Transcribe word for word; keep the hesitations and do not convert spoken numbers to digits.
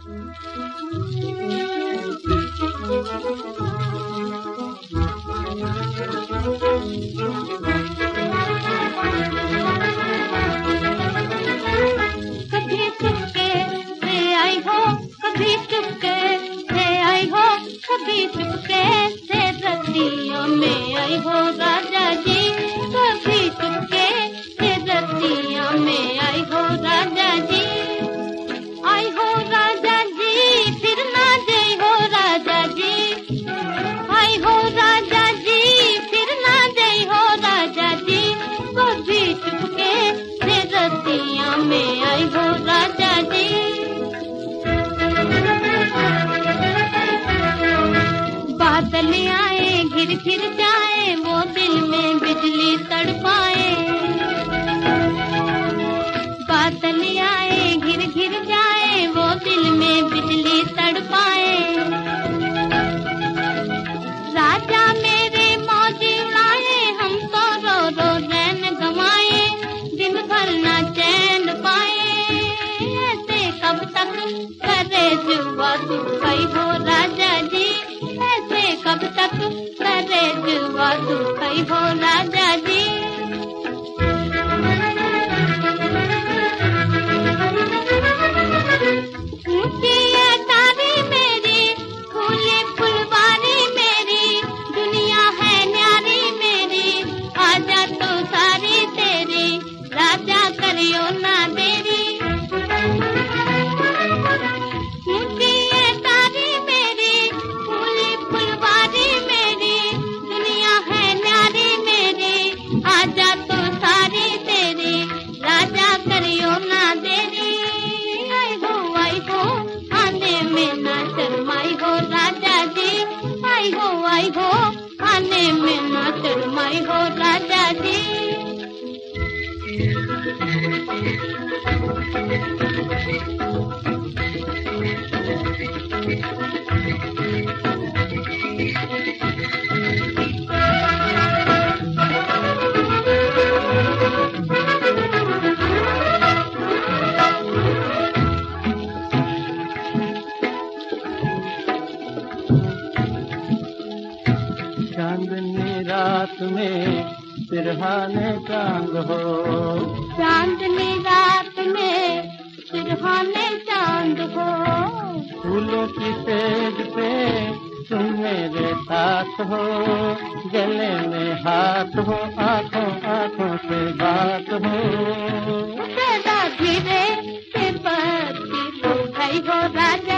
कभी चुपके से आई हो, कभी चुपके से आई हो, कभी चुपके से रतियों में आई हो राजा जी, कभी चुपके से रतियों में आई हो राजा जी, आई हो राजा जी, फिर ना गई हो राजा जी, आई हो राजा जी, फिर ना गई हो राजा जी, कभी चुपके से रतियों में आई हो राजा जी। बादल आए घिर घिर जाए, वो दिल में बिजली तड़पाए, बादल आए घिर घिर जाए, वो दिल में बिजली तड़पाए, राजा मेरे मौज उड़ाए, हम तो रो रो रैन गंवाए, दिन भर ना चैन पाए, ऐसे कब तक करे जुआ दुखई हो राजा जी, ऐसे कब तक करे जुआ दुखई हो राजा जी। ऊंची अटारी मेरी, फूली फुलवारी मेरी, दुनिया है न्यारी मेरी, आजा तो सारी तेरी, राजा करियो ना देरी। ऊंची अटारी मेरी, फूली फुलवारी मेरी, दुनिया है न्यारी मेरी, आजा तो सारी तेरी, राजा करियो ना देरी। आई हो आई हो आने में ना शर्माई हो राजा जी, आई हो आई हो आने में ना शर्माई हो राजा जी। चांदनी रात में सिरहाने चांद हो, चांदनी रात में सिरहाने चांद हो, फूलों की सेज पे तुम मेरे साथ हो, गले में हाथ हो, आंखों आंखों से बात हो, सदा धीरे से बत्ती तो गई हो राजा